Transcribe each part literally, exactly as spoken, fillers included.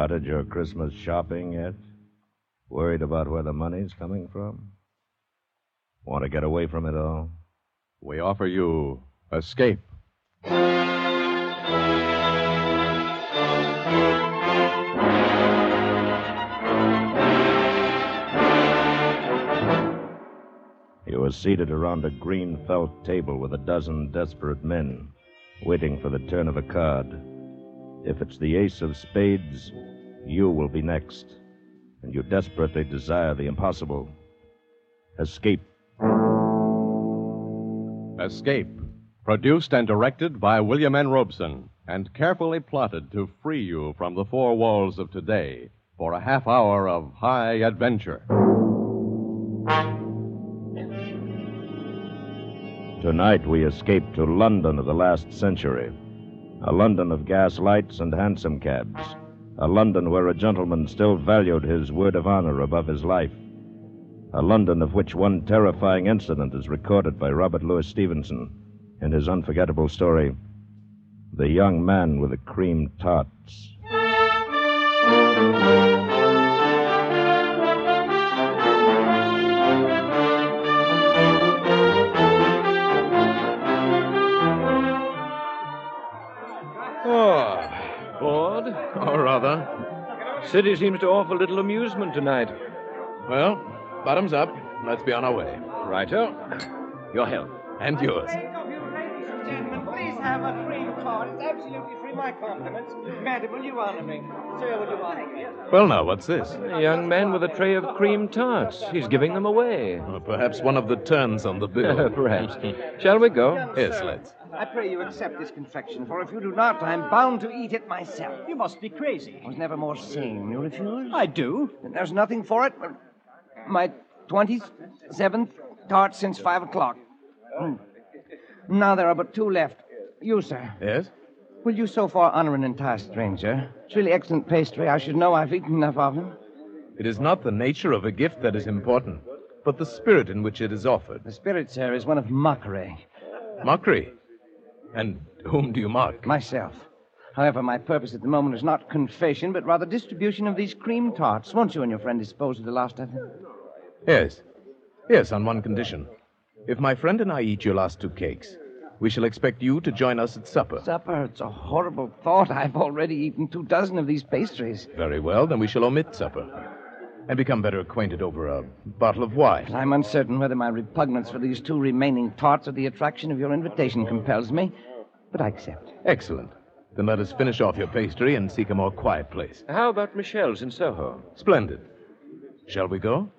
started your Christmas shopping yet? Worried about where the money's coming from? Want to get away from it all? We offer you Escape. He was seated around a green felt table with a dozen desperate men, waiting for the turn of a card. If it's the ace of spades, you will be next, and you desperately desire the impossible. Escape. Escape, produced and directed by William N. Robeson, and carefully plotted to free you from the four walls of today for a half hour of high adventure. Tonight we escape to London of the last century. A London of gas lights and hansom cabs. A London where a gentleman still valued his word of honor above his life. A London of which one terrifying incident is recorded by Robert Louis Stevenson in his unforgettable story, The Young Man with the Cream Tarts. Or rather. City seems to offer little amusement tonight. Well, bottoms up. Let's be on our way. Righto. Your health. And yours. Gentlemen, please have a cream tart. It's absolutely free. My compliments. Madam, will you honor me? Sir, will you honor me? Well, now, what's this? A young man with a tray of cream tarts. He's giving them away. Well, perhaps one of the turns on the bill. Perhaps. Shall we go? Young Yes, sir, let's. I pray you accept this confection, for if you do not, I am bound to eat it myself. You must be crazy. I was never more sane. You refuse? I do. Then there's nothing for it but my twenty-seventh tart since five o'clock. Mm. Now there are but two left. You, sir. Yes? Will you so far honor an entire stranger? It's really excellent pastry. I should know. I've eaten enough of them. It is not the nature of a gift that is important, but the spirit in which it is offered. The spirit, sir, is one of mockery. Mockery? And whom do you mock? Myself. However, my purpose at the moment is not confession, but rather distribution of these cream tarts. Won't you and your friend dispose of the last of them? Yes. Yes, on one condition. If my friend and I eat your last two cakes, we shall expect you to join us at supper. Supper? It's a horrible thought. I've already eaten two dozen of these pastries. Very well, then we shall omit supper and become better acquainted over a bottle of wine. I'm uncertain whether my repugnance for these two remaining tarts or the attraction of your invitation compels me, but I accept. Excellent. Then let us finish off your pastry and seek a more quiet place. How about Michelle's in Soho? Splendid. Shall we go?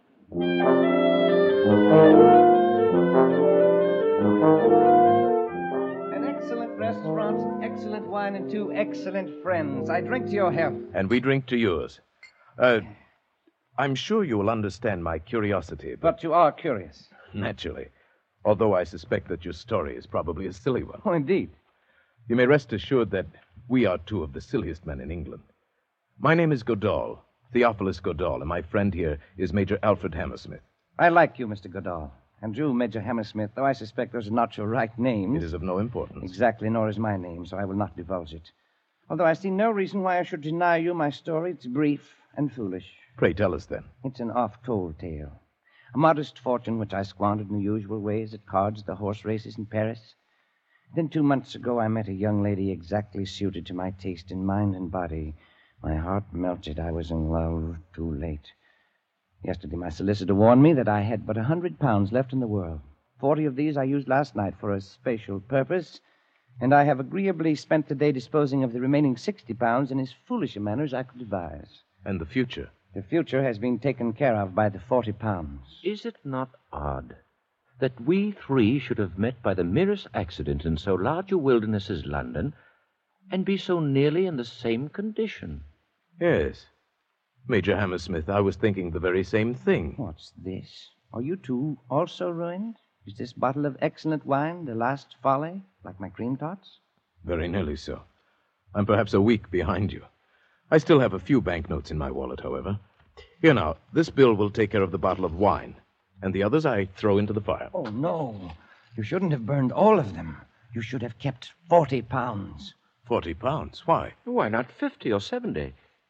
An excellent restaurant, excellent wine, and two excellent friends. I drink to your health. And we drink to yours. Uh, I'm sure you will understand my curiosity, but... But you are curious. Naturally. Although I suspect that your story is probably a silly one. Oh, indeed. You may rest assured that we are two of the silliest men in England. My name is Godall, Theophilus Godall, and my friend here is Major Alfred Hammersmith. I like you, Mister Goodall. And you, Major Hammersmith, though I suspect those are not your right names. It is of no importance. Exactly, nor is my name, so I will not divulge it. Although I see no reason why I should deny you my story. It's brief and foolish. Pray tell us, then. It's an oft-told tale. A modest fortune which I squandered in the usual ways at cards, the horse races in Paris. Then two months ago I met a young lady exactly suited to my taste in mind and body. My heart melted. I was in love too late. Yesterday my solicitor warned me that I had but a hundred pounds left in the world. Forty of these I used last night for a special purpose, and I have agreeably spent the day disposing of the remaining sixty pounds in as foolish a manner as I could devise. And the future? The future has been taken care of by the forty pounds. Is it not odd that we three should have met by the merest accident in so large a wilderness as London and be so nearly in the same condition? Yes. Major Hammersmith, I was thinking the very same thing. What's this? Are you two also ruined? Is this bottle of excellent wine the last folly, like my cream tarts? Very nearly so. I'm perhaps a week behind you. I still have a few banknotes in my wallet, however. Here now, this bill will take care of the bottle of wine, and the others I throw into the fire. Oh, no. You shouldn't have burned all of them. You should have kept forty pounds. Forty pounds? Why? Why not fifty or seventy?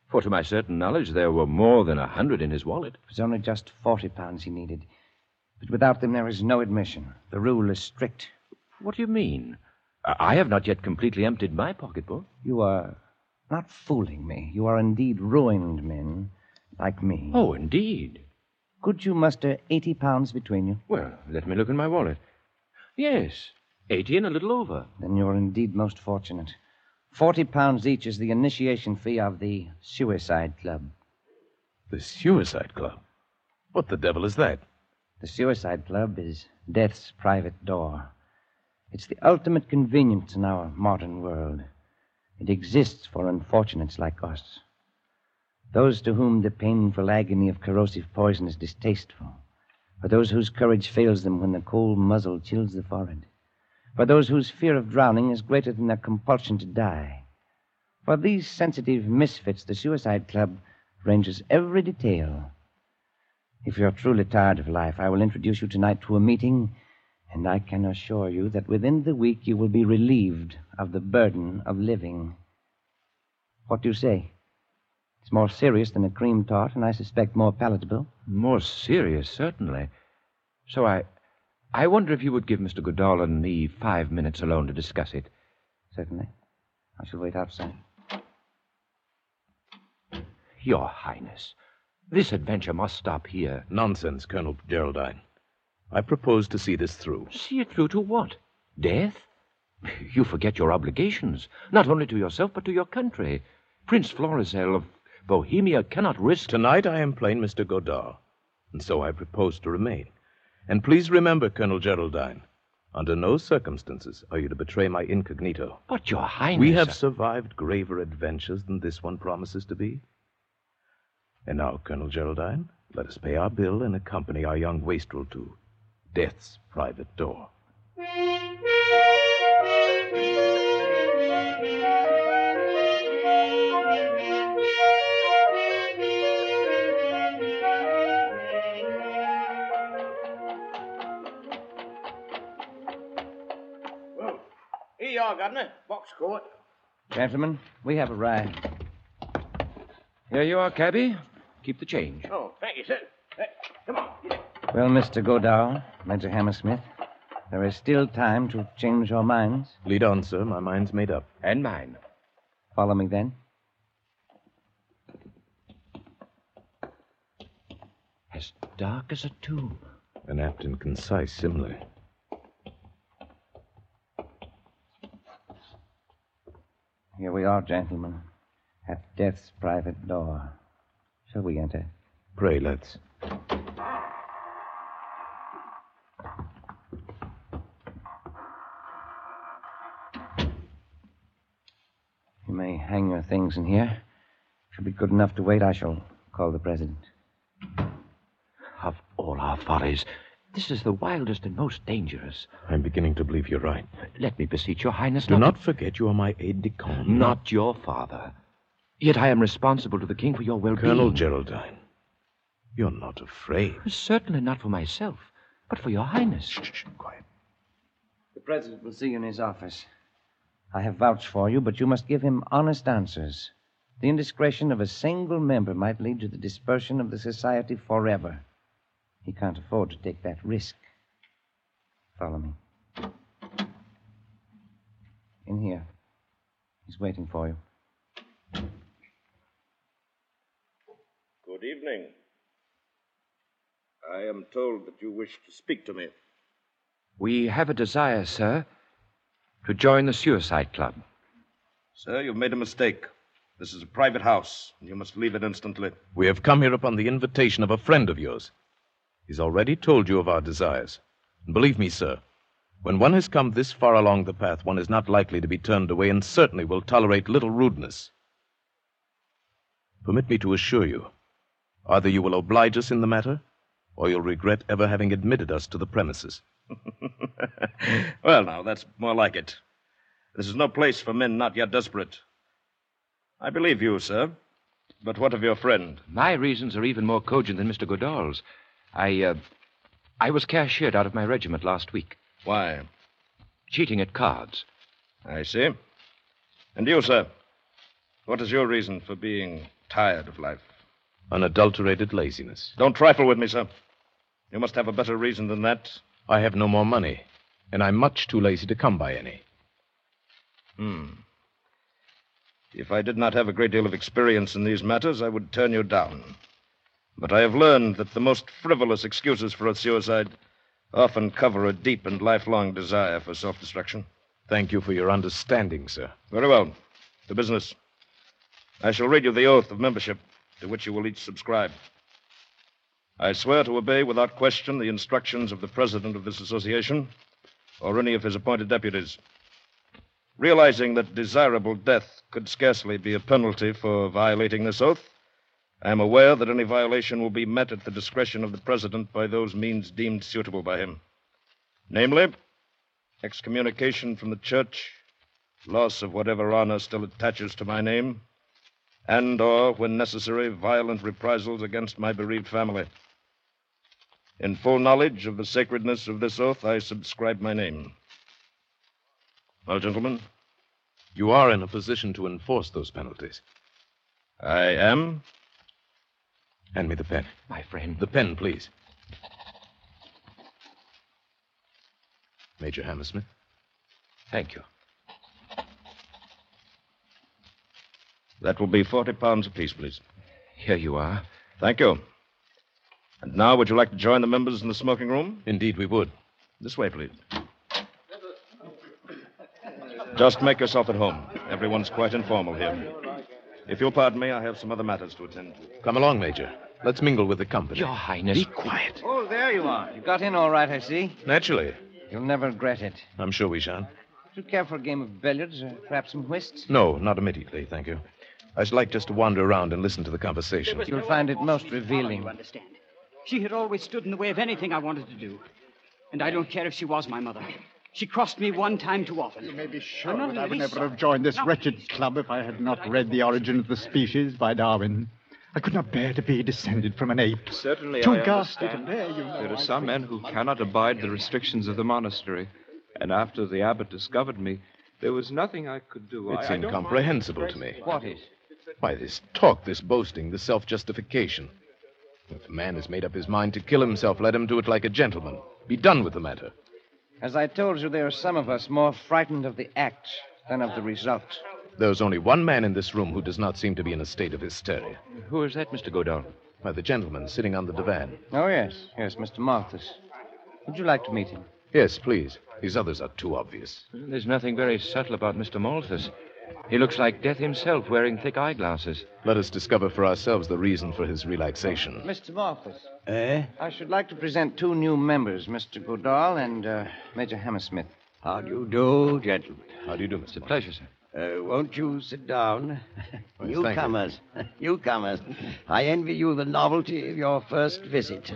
For to my certain knowledge, there were more than a hundred in his wallet. It was only just forty pounds he needed. But without them, there is no admission. The rule is strict. What do you mean? I I have not yet completely emptied my pocketbook. You are not fooling me. You are indeed ruined men, like me. Oh, indeed. Could you muster eighty pounds between you? Well, let me look in my wallet. Yes, eighty and a little over. Then you're indeed most fortunate. Forty pounds each is the initiation fee of the Suicide Club. The Suicide Club? What the devil is that? The Suicide Club is death's private door. It's the ultimate convenience in our modern world. It exists for unfortunates like us. Those to whom the painful agony of corrosive poison is distasteful. For those whose courage fails them when the cold muzzle chills the forehead. For those whose fear of drowning is greater than their compulsion to die. For these sensitive misfits, the Suicide Club arranges every detail. If you're truly tired of life, I will introduce you tonight to a meeting, and I can assure you that within the week you will be relieved of the burden of living. What do you say? It's more serious than a cream tart, and I suspect more palatable. More serious, certainly. So I... I wonder if you would give Mister Goodall and me five minutes alone to discuss it. Certainly. I shall wait outside. Your Highness, this adventure must stop here. Nonsense, Colonel Geraldine. I propose to see this through. See it through to what? Death? You forget your obligations, not only to yourself, but to your country. Prince Florizel of Bohemia cannot risk... Tonight I am plain Mister Godard, and so I propose to remain. And please remember, Colonel Geraldine, under no circumstances are you to betray my incognito. But, Your Highness... We have survived graver adventures than this one promises to be. And now, Colonel Geraldine, let us pay our bill and accompany our young wastrel to death's private door. Here you are, Governor. Box court. Gentlemen, we have arrived. Here you are, cabby. Keep the change. Oh, thank you, sir. Hey, come on. Get in. Well, Mister Godard, Major Hammersmith, there is still time to change your minds. Lead on, sir. My mind's made up. And mine. Follow me, then. As dark as a tomb. An apt and concise simile. Here we are, gentlemen, at death's private door. Shall we enter? Pray, let's. You may hang your things in here. If you'll be good enough to wait, I shall call the president. Of all our follies, this is the wildest and most dangerous. I'm beginning to believe you're right. Let me beseech your Highness Do not... not to... forget you are my aide-de-camp. Not your father. Yet I am responsible to the king for your well-being. Colonel Geraldine, you're not afraid. Certainly not for myself, but for your Highness. Shh, shh, quiet. The president will see you in his office. I have vouched for you, but you must give him honest answers. The indiscretion of a single member might lead to the dispersion of the society forever. He can't afford to take that risk. Follow me. In here. He's waiting for you. Good evening. I am told that you wish to speak to me. We have a desire, sir, to join the Suicide Club. Sir, you've made a mistake. This is a private house, and you must leave it instantly. We have come here upon the invitation of a friend of yours. He's already told you of our desires. And believe me, sir, when one has come this far along the path, one is not likely to be turned away and certainly will tolerate little rudeness. Permit me to assure you, either you will oblige us in the matter, or you'll regret ever having admitted us to the premises. Well, now, that's more like it. This is no place for men not yet desperate. I believe you, sir. But what of your friend? My reasons are even more cogent than Mister Goodall's. I, uh, I was cashiered out of my regiment last week. Why? Cheating at cards. I see. And you, sir? What is your reason for being tired of life. Unadulterated laziness. Don't trifle with me, sir. You must have a better reason than that. I have no more money, and I'm much too lazy to come by any. Hmm. If I did not have a great deal of experience in these matters, I would turn you down. But I have learned that the most frivolous excuses for a suicide often cover a deep and lifelong desire for self-destruction. Thank you for your understanding, sir. Very well. To business. I shall read you the oath of membership to which you will each subscribe. I swear to obey without question the instructions of the president of this association or any of his appointed deputies. Realizing that desirable death could scarcely be a penalty for violating this oath, I am aware that any violation will be met at the discretion of the president by those means deemed suitable by him. Namely, excommunication from the church, loss of whatever honor still attaches to my name, and or, when necessary, violent reprisals against my bereaved family. In full knowledge of the sacredness of this oath, I subscribe my name. Well, gentlemen? You are in a position to enforce those penalties. I am. Hand me the pen. My friend. The pen, please. Major Hammersmith. Thank you. That will be forty pounds apiece, please. Here you are. Thank you. And now, would you like to join the members in the smoking room? Indeed, we would. This way, please. Just make yourself at home. Everyone's quite informal here. If you'll pardon me, I have some other matters to attend to. Come along, Major. Let's mingle with the company. Your Highness. Be quiet. Oh, there you are. You got in all right, I see. Naturally. You'll never regret it. I'm sure we shan't. Would you care for a game of billiards or perhaps some whist? No, not immediately, thank you. I should like just to wander around and listen to the conversation. You'll find it most revealing. You understand? She had always stood in the way of anything I wanted to do. And I don't care if she was my mother. She crossed me one time too often. You may be sure I'm not that I would really never sorry. have joined this No. wretched club if I had not read The Origin of the Species by Darwin. I could not bear to be descended from an ape. Certainly, Too I ghastly to understand. bear, you know. There are some men who cannot abide the restrictions of the monastery. And after the abbot discovered me, there was nothing I could do. It's I, I don't incomprehensible mind to me. What is? Why, this talk, this boasting, this self-justification. If a man has made up his mind to kill himself, let him do it like a gentleman. Be done with the matter. As I told you, there are some of us more frightened of the act than of the result. There's only one man in this room who does not seem to be in a state of hysteria. Who is that, Mister Godall? Why, the gentleman sitting on the divan. Oh, yes. Yes, Mister Malthus. Would you like to meet him? Yes, please. These others are too obvious. There's nothing very subtle about Mister Malthus. He looks like death himself, wearing thick eyeglasses. Let us discover for ourselves the reason for his relaxation. Mister Malthus. Eh? I should like to present two new members, Mister Godall and uh, Major Hammersmith. How do you do, gentlemen? How do you do, It's Mister a pleasure, sir. Uh, won't you sit down? Yes, thank Newcomers. Newcomers. I envy you the novelty of your first visit.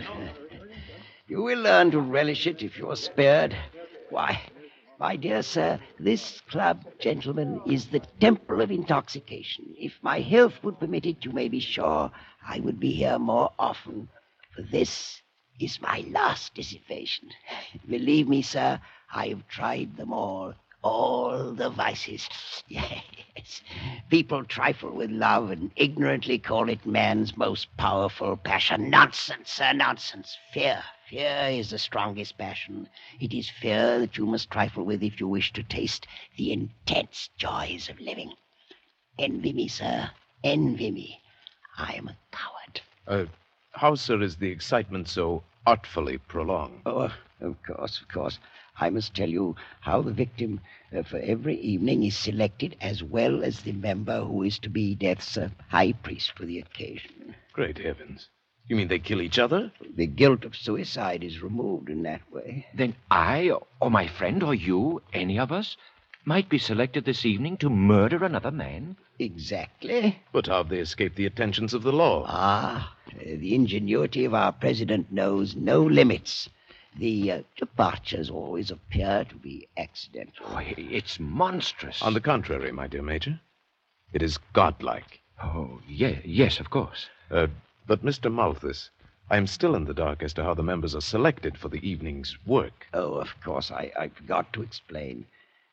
You will learn to relish it if you're spared. Why, my dear sir, this club, gentlemen, is the temple of intoxication. If my health would permit it, you may be sure I would be here more often. For this is my last dissipation. Believe me, sir, I have tried them all. All the vices. Yes. People trifle with love and ignorantly call it man's most powerful passion. Nonsense, sir, nonsense. Fear. Fear is the strongest passion. It is fear that you must trifle with if you wish to taste the intense joys of living. Envy me, sir. Envy me. I am a coward. Uh, how, sir, is the excitement so artfully prolonged? Oh, of course, of course. I must tell you how the victim uh, for every evening is selected, as well as the member who is to be death's uh, high priest for the occasion. Great heavens. You mean they kill each other? The guilt of suicide is removed in that way. Then I, or my friend, or you, any of us, might be selected this evening to murder another man? Exactly. But how have they escaped the attentions of the law? Ah, uh, the ingenuity of our president knows no limits. The uh, departures always appear to be accidental. Oh, it's monstrous. On the contrary, my dear Major, it is godlike. Oh, yeah, yes, of course. Uh, but, Mister Malthus, I am still in the dark as to how the members are selected for the evening's work. Oh, of course, I, I forgot to explain.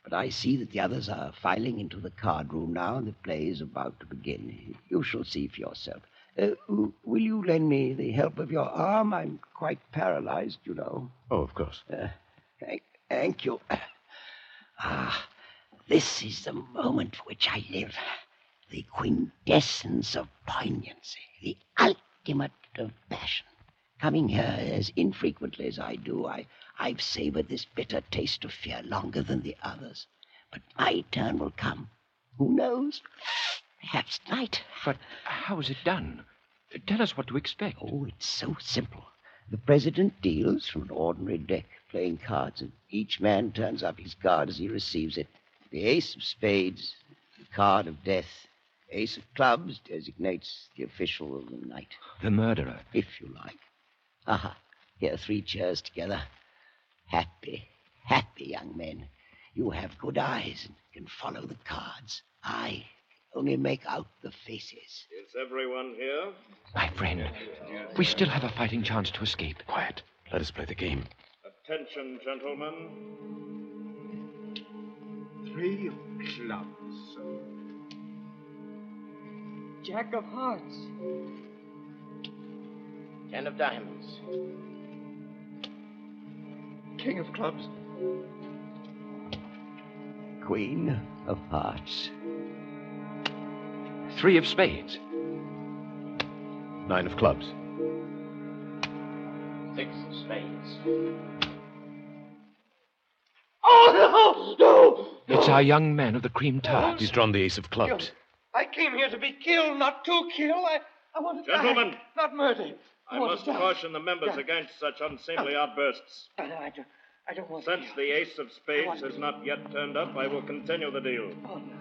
But I see that the others are filing into the card room now, and the play is about to begin. You shall see for yourself. Uh, will you lend me the help of your arm? I'm quite paralyzed, you know. Oh, of course. Uh, thank, thank you. Ah, this is the moment for which I live. The quintessence of poignancy, the ultimate of passion. Coming here as infrequently as I do, I, I've savored this bitter taste of fear longer than the others. But my turn will come. Who knows? Perhaps tonight. But how is it done? Tell us what to expect. Oh, it's so simple. The president deals from an ordinary deck, playing cards, and each man turns up his card as he receives it. The ace of spades, the card of death. Ace of clubs designates the official of the night. The murderer. If you like. Aha, here, three chairs together. Happy, happy young men. You have good eyes and can follow the cards. I only make out the faces. Is everyone here? My friend, we still have a fighting chance to escape. Quiet. Let us play the game. Attention, gentlemen. Three of clubs. Jack of hearts. Ten of diamonds. King of clubs. Queen of hearts. Three of spades. Nine of clubs. Six of spades. Oh, no! No! It's our young man of the cream tarts. He's drawn the ace of clubs. I came here to be killed, not to kill. I, I want to Gentlemen. die, not murdered. I want must to die. caution the members Yeah. against such unseemly outbursts. I, I, don't, I don't want Since to the ace of spades want has to- not yet turned up, I will continue the deal. Oh, no.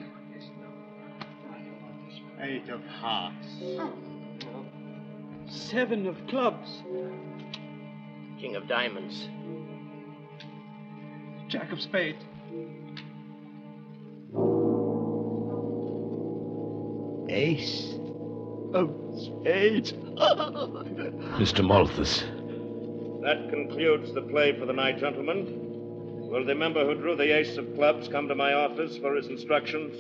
Eight of hearts. Seven of clubs. King of diamonds. Jack of spades. Ace of spades. Mister Malthus. That concludes the play for the night, gentlemen. Will the member who drew the ace of clubs come to my office for his instructions?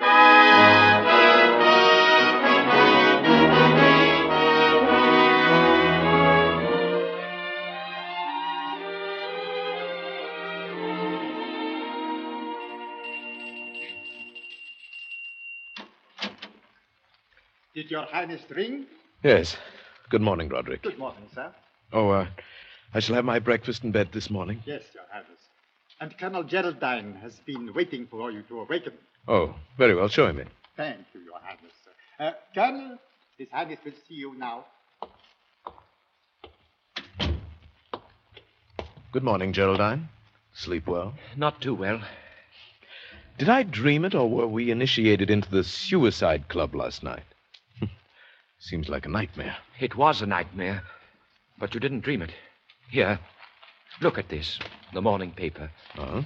Did your highness ring? Yes. Good morning, Roderick. Good morning, sir. Oh, uh, I shall have my breakfast in bed this morning. Yes, your highness. And Colonel Geraldine has been waiting for you to awaken. Oh, very well. Show him in. Thank you, your highness, sir. Uh, Colonel, his highness will see you now. Good morning, Geraldine. Sleep well? Not too well. Did I dream it, or were we initiated into the suicide club last night? Seems like a nightmare. It was a nightmare, but you didn't dream it. Here, look at this, the morning paper. Huh?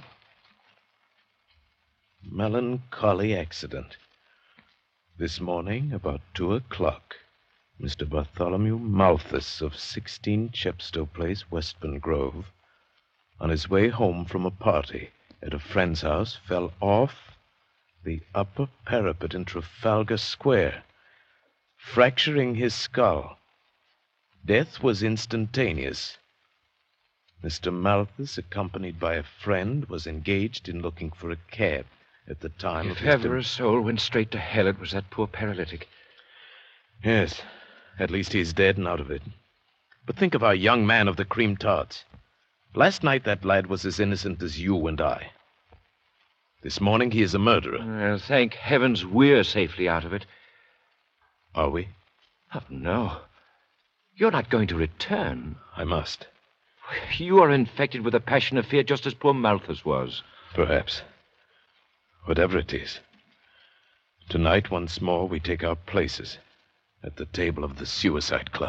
Melancholy accident. This morning, about two o'clock, Mister Bartholomew Malthus of sixteen Chepstow Place, Westbourne Grove, on his way home from a party at a friend's house, fell off the upper parapet in Trafalgar Square, fracturing his skull. Death was instantaneous. Mister Malthus, accompanied by a friend, was engaged in looking for a cab at the time of If his... ever dem- a soul went straight to hell, it was that poor paralytic. Yes, at least he's dead and out of it. But think of our young man of the cream tarts. Last night that lad was as innocent as you and I. This morning he is a murderer. Well, thank heavens we're safely out of it. Are we? Oh, no. You're not going to return. I must. You are infected with a passion of fear just as poor Malthus was. Perhaps. Whatever it is. Tonight, once more, we take our places at the table of the Suicide Club.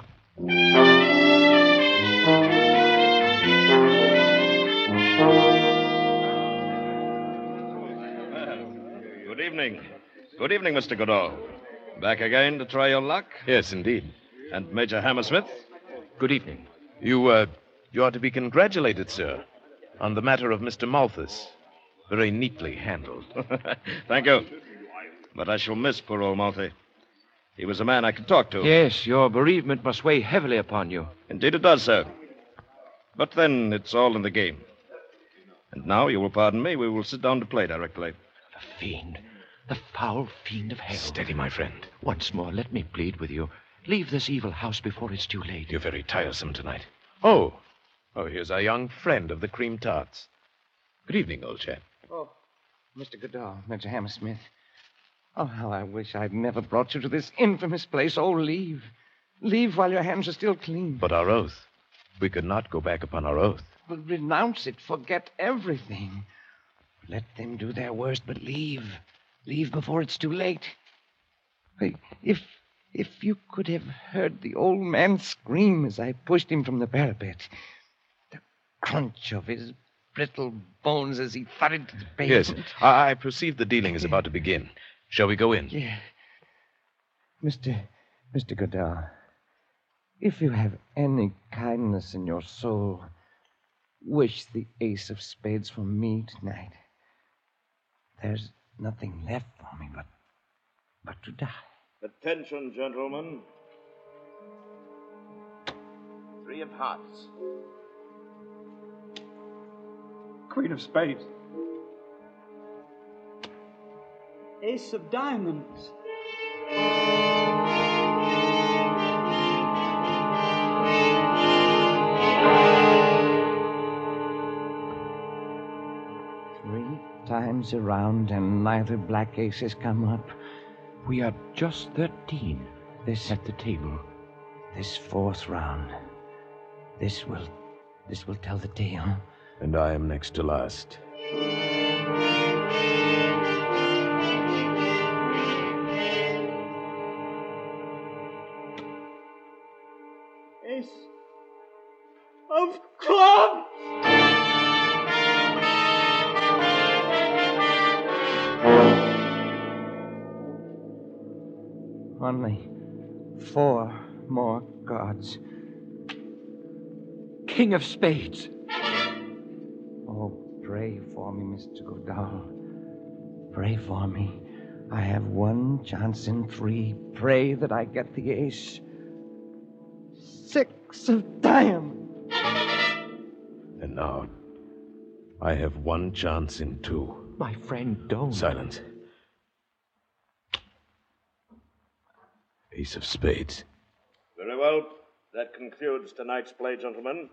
Good evening. Good evening, Mister Goodall. Back again to try your luck? Yes, indeed. And Major Hammersmith? Good evening. You, uh, you ought to be congratulated, sir, on the matter of Mister Malthus. Very neatly handled. Thank you. But I shall miss poor old Malthy. He was a man I could talk to. Yes, your bereavement must weigh heavily upon you. Indeed it does, sir. But then it's all in the game. And now, you will pardon me, we will sit down to play directly. The fiend. The foul fiend of hell. Steady, my friend. Once more, let me plead with you. Leave this evil house before it's too late. You're very tiresome tonight. Oh. Oh, here's our young friend of the cream tarts. Good evening, old chap. Oh, Mister Goodall, Major Hammersmith. Oh, how I wish I'd never brought you to this infamous place. Oh, leave. Leave while your hands are still clean. But our oath. We could not go back upon our oath. But renounce it. Forget everything. Let them do their worst, but leave. Leave before it's too late. Hey, if if you could have heard the old man scream as I pushed him from the parapet. The crunch of his brittle bones as he thudded to the pavement. Yes, I, I perceive the dealing is about to begin. Shall we go in? Yeah. Mister Mister Goodall, if you have any kindness in your soul, wish the ace of spades for me tonight. There's nothing left for me but, but to die. Attention, gentlemen. Three of hearts. Queen of spades. Ace of diamonds. Three times around and neither black ace has come up. We are just thirteen This at the table. This fourth round. This will this will tell the tale. And I am next to last. Ace of clubs. Only four more cards. King of spades. Oh, pray for me, Mister Goodall. Pray for me. I have one chance in three. Pray that I get the ace. Six of diamonds. And now, I have one chance in two. My friend, don't. Silence. Ace of spades. Very well. That concludes tonight's play, gentlemen.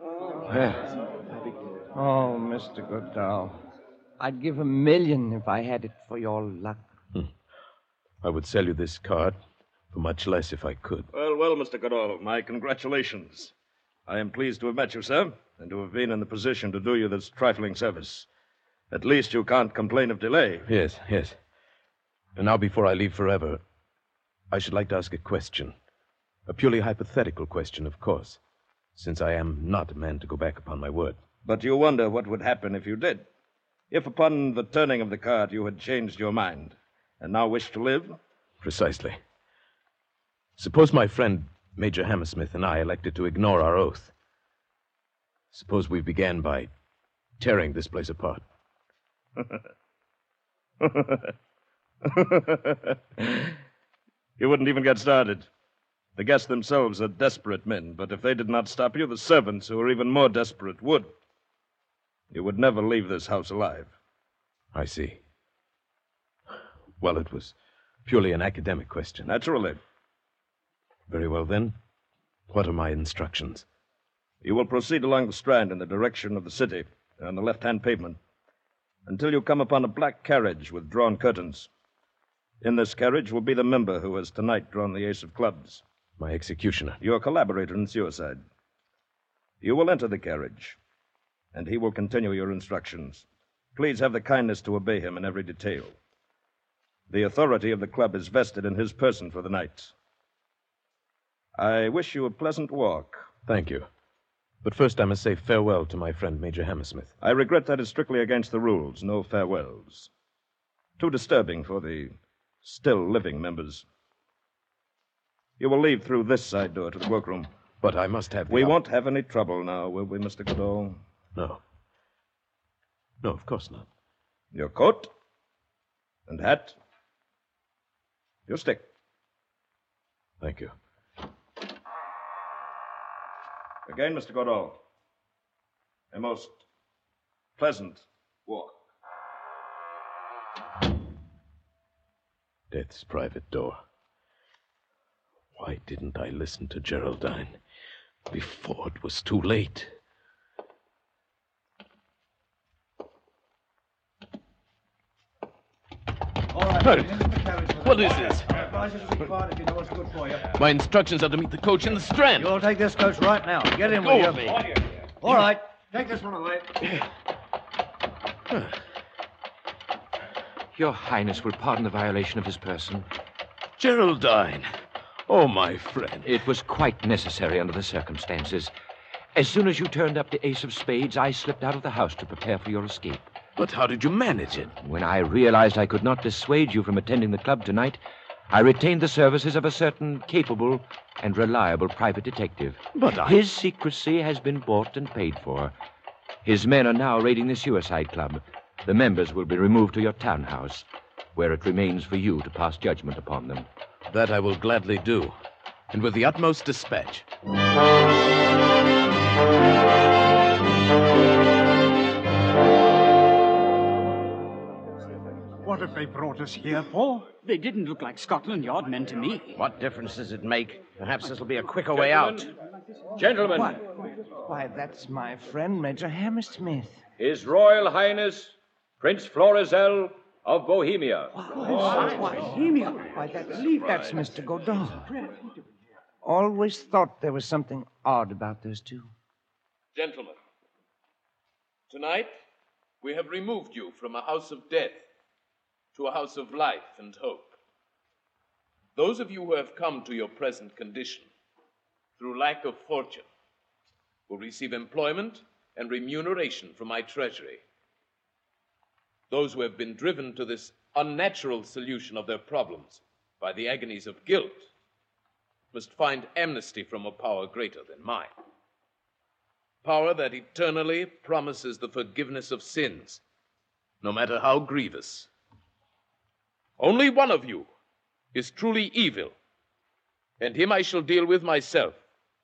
Oh, Mister Goodall. I'd give a million if I had it for your luck. Hmm. I would sell you this card for much less if I could. Well, well, Mister Goodall, my congratulations. I am pleased to have met you, sir, and to have been in the position to do you this trifling service. At least you can't complain of delay. Yes, yes. And now, before I leave forever, I should like to ask a question. A purely hypothetical question, of course, since I am not a man to go back upon my word. But you wonder what would happen if you did. If upon the turning of the card you had changed your mind and now wish to live? Precisely. Suppose my friend Major Hammersmith and I elected to ignore our oath. Suppose we began by tearing this place apart. You wouldn't even get started. The guests themselves are desperate men, but if they did not stop you, the servants, who are even more desperate, would. You would never leave this house alive. I see. Well, it was purely an academic question. Naturally. Very well, then. What are my instructions? You will proceed along the Strand in the direction of the city, on the left-hand pavement, until you come upon a black carriage with drawn curtains. In this carriage will be the member who has tonight drawn the ace of clubs. My executioner. Your collaborator in suicide. You will enter the carriage, and he will continue your instructions. Please have the kindness to obey him in every detail. The authority of the club is vested in his person for the night. I wish you a pleasant walk. Thank you. But first I must say farewell to my friend Major Hammersmith. I regret that is strictly against the rules. No farewells. Too disturbing for the still living members. You will leave through this side door to the workroom. But I must have the... We won't have any trouble now, will we, Mister Goodall? No. No, of course not. Your coat and hat. Your stick. Thank you. Again, Mister Godall. A most pleasant walk. Death's private door. Why didn't I listen to Geraldine before it was too late? All right. Hurry. Into the carriage. What is this? Advise you to be quiet if you know what's good for you. My instructions are to meet the coach in the Strand. You'll take this coach right now. Get in Go with with you. me. All right. Take this one away. Your Highness will pardon the violation of his person. Geraldine. Oh, my friend. It was quite necessary under the circumstances. As soon as you turned up the ace of spades, I slipped out of the house to prepare for your escape. But how did you manage it? When I realized I could not dissuade you from attending the club tonight, I retained the services of a certain capable and reliable private detective. But I... His secrecy has been bought and paid for. His men are now raiding the suicide club. The members will be removed to your townhouse, where it remains for you to pass judgment upon them. That I will gladly do, and with the utmost dispatch. What have they brought us here for? They didn't look like Scotland Yard men to me. What difference does it make? Perhaps this will be a quicker way out. Gentlemen, What? Why, that's my friend, Major Hammersmith. His Royal Highness, Prince Florizel of Bohemia. Bohemia? Why, that's, that's Mister Godot. Always thought there was something odd about those two. Gentlemen, tonight we have removed you from a house of death to a house of life and hope. Those of you who have come to your present condition through lack of fortune will receive employment and remuneration from my treasury. Those who have been driven to this unnatural solution of their problems by the agonies of guilt must find amnesty from a power greater than mine. Power that eternally promises the forgiveness of sins, no matter how grievous. Only one of you is truly evil, and him I shall deal with myself.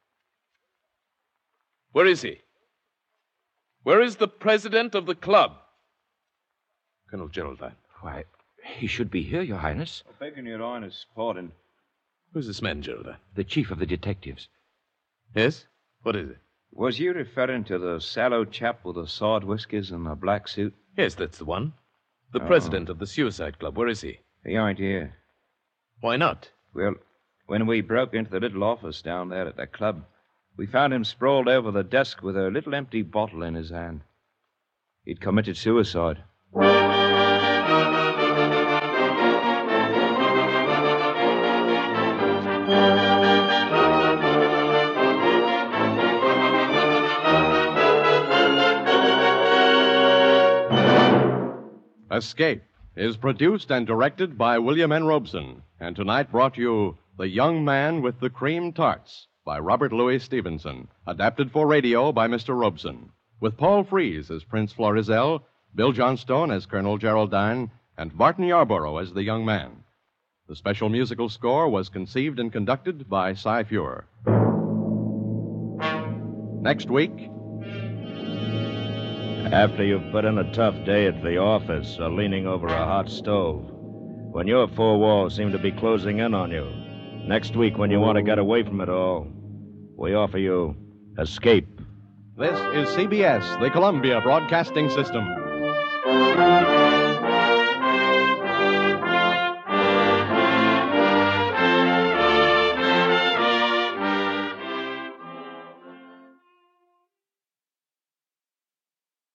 Where is he? Where is the president of the club? Colonel Geraldine. Why, he should be here, Your Highness. Oh, begging Your Highness' pardon. Who's this man, Geraldine? The chief of the detectives. Yes? What is it? Was you referring to the sallow chap with the side whiskers and the black suit? Yes, that's the one. The Oh. president of the Suicide Club. Where is he? He ain't here. Why not? Well, when we broke into the little office down there at the club, we found him sprawled over the desk with a little empty bottle in his hand. He'd committed suicide. Escape is produced and directed by William N. Robeson, and tonight brought you The Young Man with the Cream Tarts by Robert Louis Stevenson, adapted for radio by Mister Robeson, with Paul Frees as Prince Florizel, Bill Johnstone as Colonel Geraldine, and Martin Yarborough as the young man. The special musical score was conceived and conducted by Cy Feuer. Next week, After you've put in a tough day at the office or leaning over a hot stove, when your four walls seem to be closing in on you, next week when you want to get away from it all, we offer you Escape. this is C B S, the Columbia Broadcasting System.